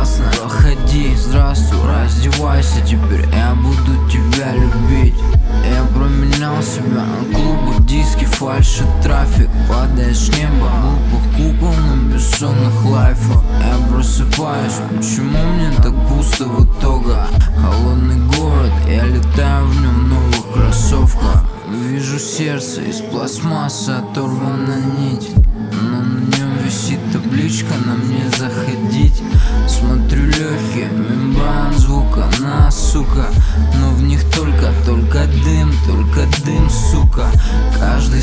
ясно. Проходи, здравствуй, раздевайся, теперь я буду тебя любить. Я променял себя на клубы, диски, фальшь и трафик. Падаешь с неба, глупых кукол на бессонных лайфах. Я просыпаюсь, почему мне так пусто в итоге? Холодный город, я летаю в нем в новых кроссовках. Вижу сердце из пластмассы, оторвана нить, но на нем висит табличка «На мне заходить». Смотрю легкие, мембран звука, на, сука, но в них только дым, сука. Каждой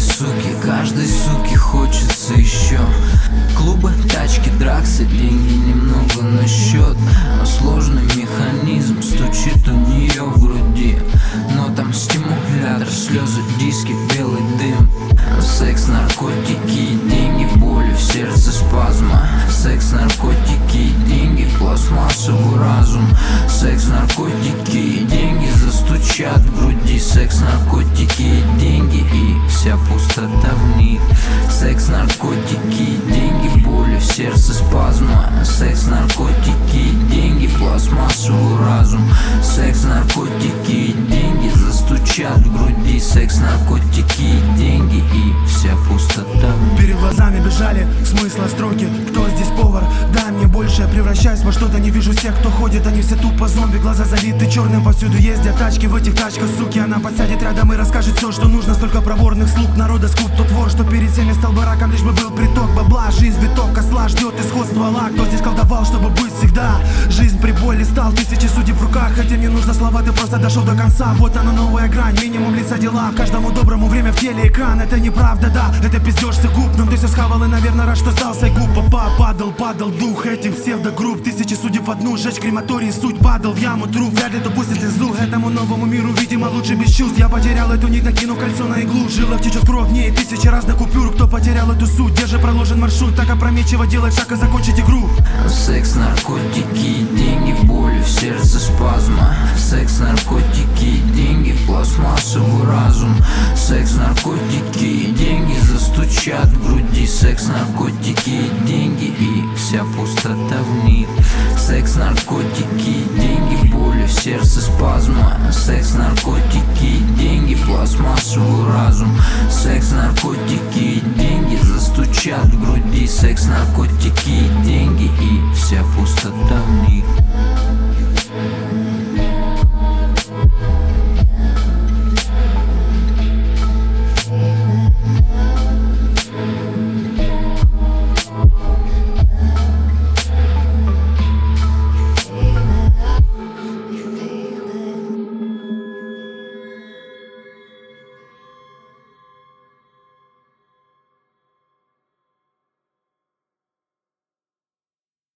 суки хочется еще. Клубы, тачки, драксы, деньги немного на счет, но сложный механизм стучит у нее в груди. Но там стимулятор, слезы, диски, белый дым. Секс, наркотики и деньги, боли в сердце, спазма. Секс, наркотики и деньги, пластмассовый разум. Секс, наркотики и деньги застучат в груди. Секс, наркотики и деньги, и вся пустота в них. Секс, наркотики и деньги, боли в сердце, спазма. Секс, наркотики и деньги, пластмассовый разум. Секс, наркотики и деньги застучат в груди. Секс, наркотики и деньги, и вся пустота. Перед глазами бежали смысла строки. Кто здесь повар? Дай мне больше, превращаюсь во что-то. Не вижу всех, кто ходит, они все тупо зомби. Глаза залиты черным, повсюду ездят тачки. В этих тачках, суки, она подсядет рядом и расскажет все, что нужно. Столько проворных слуг народа, скуп тот вор, что перед всеми стал бараком, лишь бы был приток бабла. Жизнь виток, козла ждет исход ствола. Кто здесь колдовал, чтобы быть всегда? Жизнь при боли стал, тысячи судеб в руках. Хотя не нужно слова, ты просто дошел до конца. Вот она новая грань, минимум лица дела. Каждому доброму время в теле экран. Это неправда, да, это пиздеж с губ. Но ты все схавал и, наверное, рад, что сдался. И губ падал дух этих псевдогрупп. Тысячи судеб в одну, сжечь крематорий, суть падал в яму труп. Вряд ли допустит слезу этому новому миру, видимо, лучше без чувств. Я потерял эту нить, накину кольцо на иглу. В жилах течет кровь, в ней тысячи разных купюр. Кто потерял эту суть, где же проложен маршрут? Так опрометчиво делать шаг и закончить игру. Секс, наркотики и деньги, боли в сердце, спазма. Секс, наркотики и деньги, пластмассовый разум. Секс, наркотики и деньги застучат в груди. Секс, наркотики и деньги, и вся пустота в них. Секс, наркотики и деньги, боли в сердце, спазма. Секс, наркотики и деньги, пластмассовый разум. Секс, наркотики и деньги застучат в груди. Секс, наркотики и деньги, и вся пустота в них.